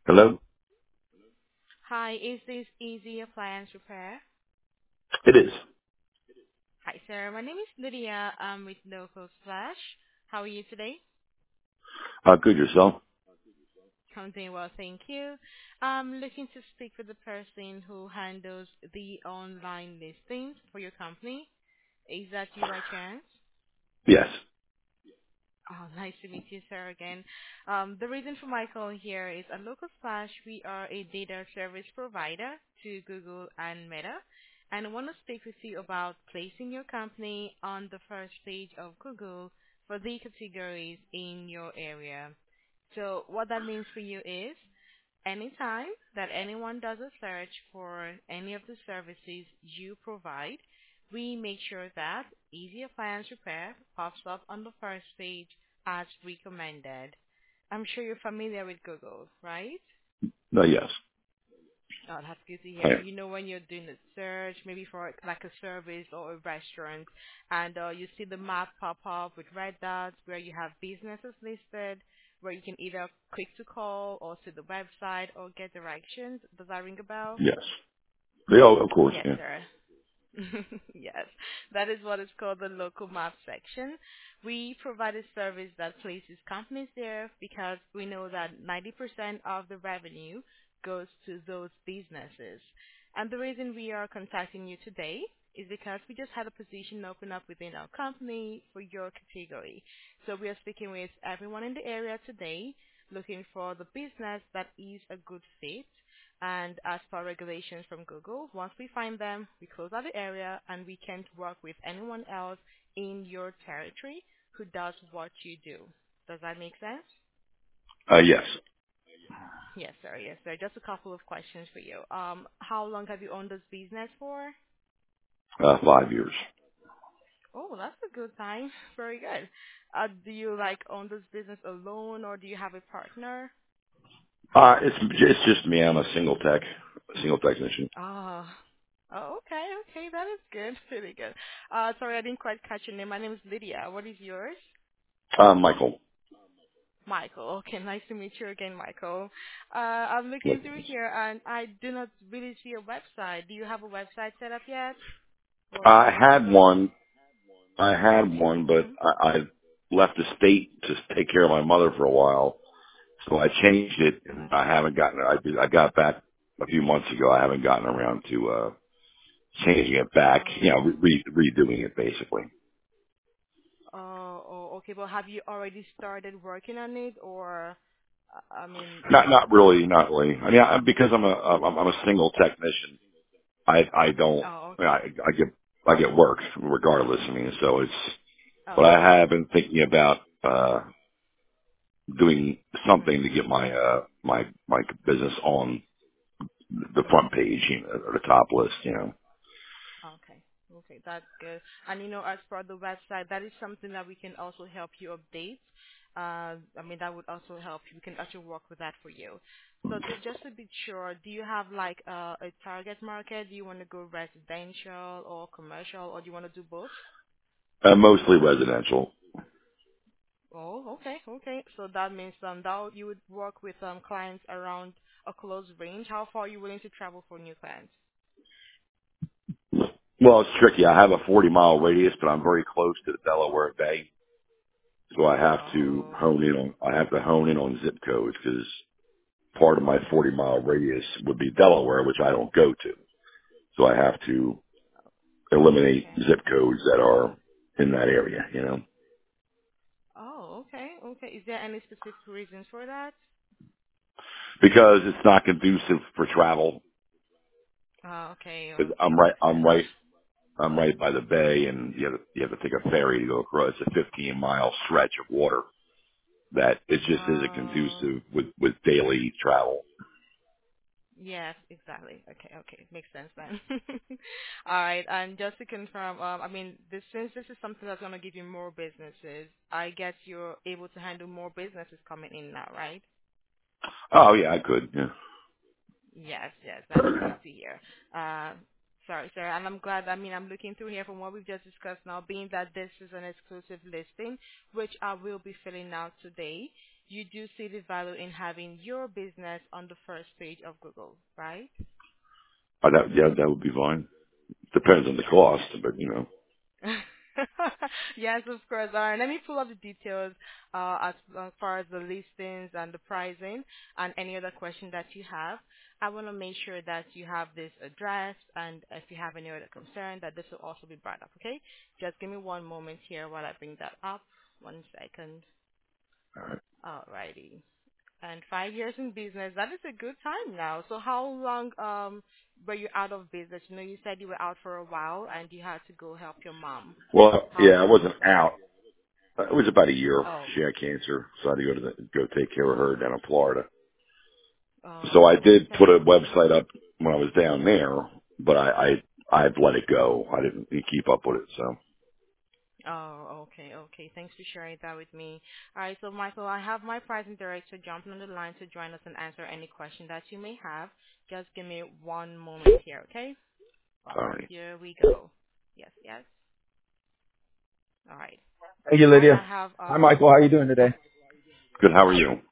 Hello? Hi, is this Easy Appliance Repair? It is. Hi, sir. My name is Lydia. I'm with Local Slash. How are you today? Good yourself? I'm doing well, thank you. I'm looking to speak with the person who handles the online listings for your company. Is that you by chance? Yes. Oh, nice to meet you, sir, again. The reason for my call here is at Local Splash, we are a data service provider to Google and Meta, and I want to speak with you about placing your company on the first page of Google for the categories in your area. So what that means for you is anytime that anyone does a search for any of the services you provide, we make sure that Easy Appliance Repair pops up on the first page as recommended. I'm sure you're familiar with Google, right? No, yes. Oh, that's good to I hear. am. You know, when you're doing a search, maybe for like a service or a restaurant, and you see the map pop up with red dots where you have businesses listed, where you can either click to call or to the website or get directions. Does that ring a bell? Yes. Yeah, of course, Yes, yeah. sir. Yes, that is what is called the local map section. We provide a service that places companies there because we know that 90% of the revenue goes to those businesses. And the reason we are contacting you today is because we just had a position open up within our company for your category. So we are speaking with everyone in the area today looking for the business that is a good fit and as per regulations from Google, once we find them, we close out the area and we can't work with anyone else in your territory who does what you do. Does that make sense? Yes. Yes, sir. Yes, sir. Just a couple of questions for you. How long have you owned this business for? 5 years. Oh, that's a good time. Very good. Do you like own this business alone or do you have a partner? It's just me. I'm a single technician. Oh. Oh, okay, okay, that is good, really good. Sorry, I didn't quite catch your name. My name is Lydia. What is yours? Michael. Michael. Okay, nice to meet you again, Michael. I'm Yes. looking through here, and I do not really see a website. Do you have a website set up yet for I your had Google? one. I had one, but Mm-hmm. I left the state to take care of my mother for a while, so I changed it, and I haven't gotten. I got back a few months ago. I haven't gotten around to changing it back. Oh, Redoing it basically. okay. Well, have you already started working on it, or I mean, Not do really, you? not really. I mean, because I'm a single technician. I don't. Oh, I, mean, okay. I get work regardless. I mean, so it's. But Oh, I have been thinking about doing something to mm-hmm. get my business on the front Mm-hmm. page, or the top list. Okay. Okay, that's good. And as for the website, that is something that we can also help you update. I mean, that would also help you. We can actually work with that for you. So just to be sure, do you have like a target market? Do you want to go residential or commercial, or do you want to do both? Mostly residential. Oh, okay, okay. So that means that you would work with clients around a close range. How far are you willing to travel for new clients? Well, it's tricky. I have a 40-mile radius, but I'm very close to the Delaware Bay, so I have to Oh, hone in on. I have to hone in on zip codes because part of my 40-mile radius would be Delaware, which I don't go to. So I have to eliminate okay. zip codes that are in that area. Oh, okay, okay. Is there any specific reasons for that? Because it's not conducive for travel. Okay, 'Cause okay, makes sense. I'm right by the bay, and you have to take a ferry to go across a 15-mile stretch of water that it just isn't Oh, conducive with daily travel. yes, exactly. Okay, okay, makes sense then. All right, and just to confirm, I mean, since this is something that's gonna give you more businesses, I guess you're able to handle more businesses coming in now, right? Oh yeah, I could. Yeah. Yes, yes, that is good to hear. Uh, sorry, sir, and I'm glad. I mean, I'm looking through here from what we've just discussed now, being that this is an exclusive listing, which I will be filling out today. you do see the value in having your business on the first page of Google, right? That would be fine. Depends on the cost, but you know. Yes, of course. All right, let me pull up the details as far as the listings and the pricing and any other question that you have. I want to make sure that you have this addressed, and if you have any other concern, that this will also be brought up, okay? Just give me one moment here while I bring that up. 1 second. All right. All righty. And 5 years in business, that is a good time now. So how long were you out of business? You know, you said you were out for a while and you had to go help your mom. Well, How yeah, I long? wasn't out. It was about a year. Oh, She had cancer, so I had to go take care of her down in Florida. So I oh, did put okay. a website up when I was down there, but I've let it go. I didn't keep up with it. So Oh, okay, okay. Thanks for sharing that with me. All right, so Michael, I have my pricing director jumping on the line to join us and answer any question that you may have. Just give me one moment here, okay? All all right, right. here we go. Yes, yes. All right. Thank you, All right, I Lydia. have Hi, Michael. How are you doing today? Good. How are you?